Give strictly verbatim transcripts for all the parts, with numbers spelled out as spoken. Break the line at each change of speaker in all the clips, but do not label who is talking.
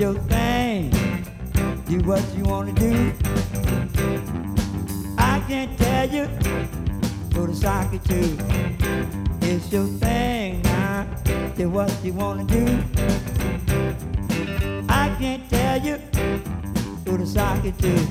your thing. Do what you wanna do. I can't tell you, go to soccer too. It's your thing now. Do what you wanna do. I can't tell you, go to soccer too.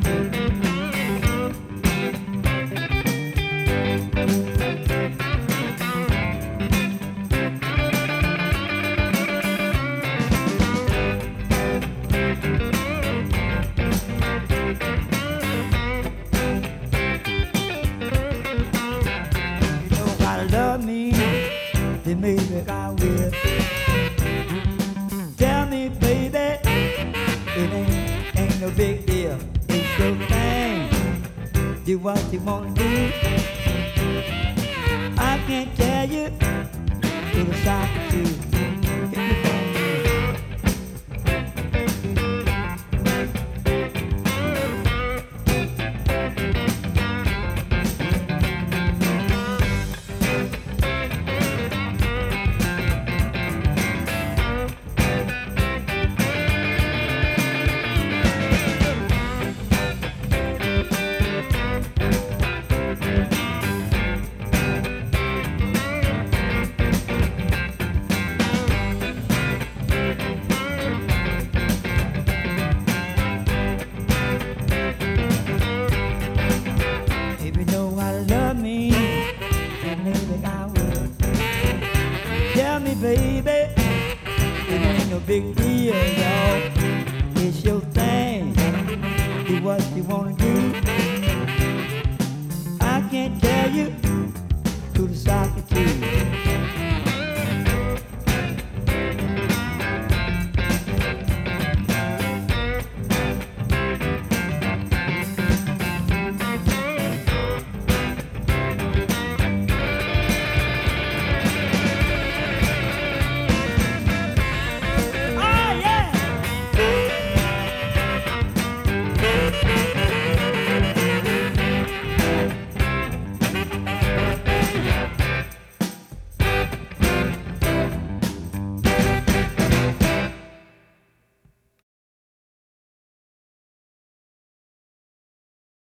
Love me, then maybe I will. Tell me, baby, it ain't, ain't no big deal. It's your thing, do what you wanna do. I can't tell you, do the soccer too. Baby, it ain't no big deal, y'all. It's your thing. Do what you wanna do.